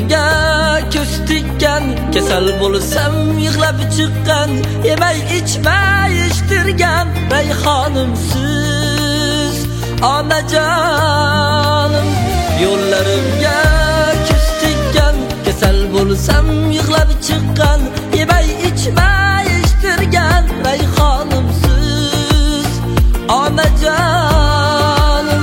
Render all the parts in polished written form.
Yo'llarimga ko'z tikkan, kasal bo'lsam yig'lab chiqqan, yemay ichmay ishtirgan rayhonimsiz onajonim. Yo'llarimga ko'z tikkan, kasal bo'lsam yig'lab chiqqan, yemay ichmay ishtirgan rayhonimsiz onajonim.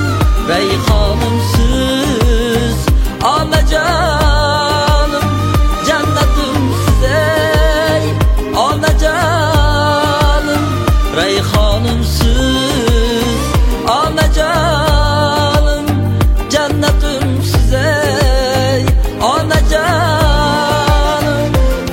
Rayhonimsiz onajonim, jannatimsiz ey onajonim. Rayhonimsiz onajonim, jannatimsiz ey onajonim.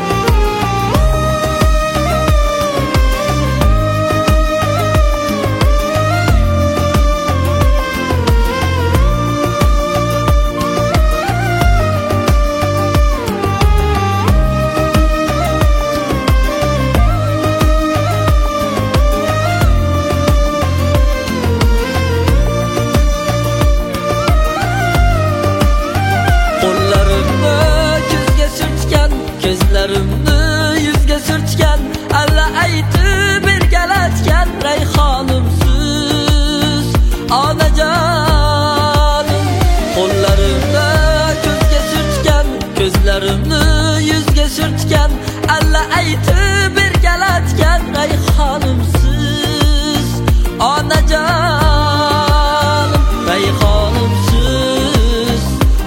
Ko'zlarimni yuzga surtgan, alla aytib birgalatgan rayhonimsiz onajonim. Qo'llarimni ko'zga surtgan, ko'zlarimni yuzga surtgan, alla aytib birgalatgan rayhonimsiz onajonim. Rayhonimsiz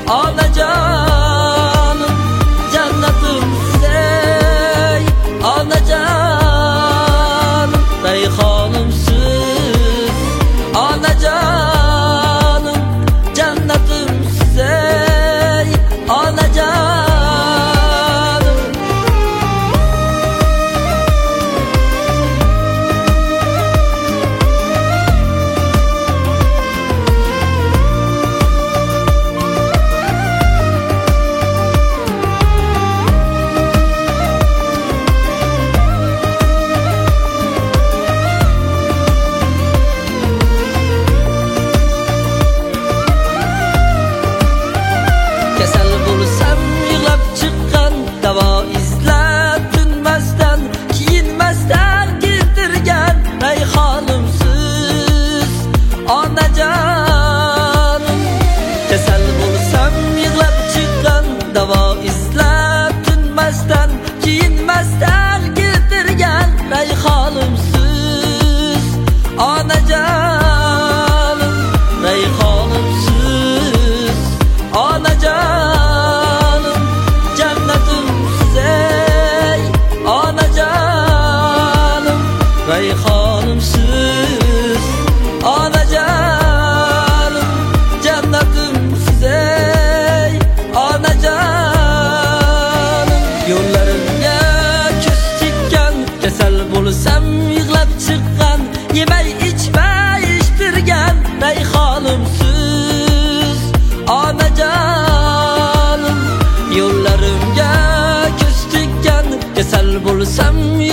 onajonim, jannatimsiz ey onajonim. Rayhonimsiz onajonim, jannatimsiz ey onajonim. Kasal bo'lsam yig'lab chiqqan, davo izlab tinmasdan, kiyinmasdan keltirgan rayhonimsiz onajonim. Kasal bo'lsam yig'lab chiqqan, davo izlab tinmasdan, kiyinmasdan keltirgan rayhonimsiz onajonim. Rayhonimsiz onajonim, jannatimsiz ey onajonim. Rayhonimsiz onajonim, jannatimsiz ey onajonim. Yo'llarimga ko'z tikkan, kasal bo'lsam yig'lab chiqqan, yemay ichmay ishtirgan rayhonimsiz onajonim. Yo'llarimga ko'z tikkan, kasal bo'lsam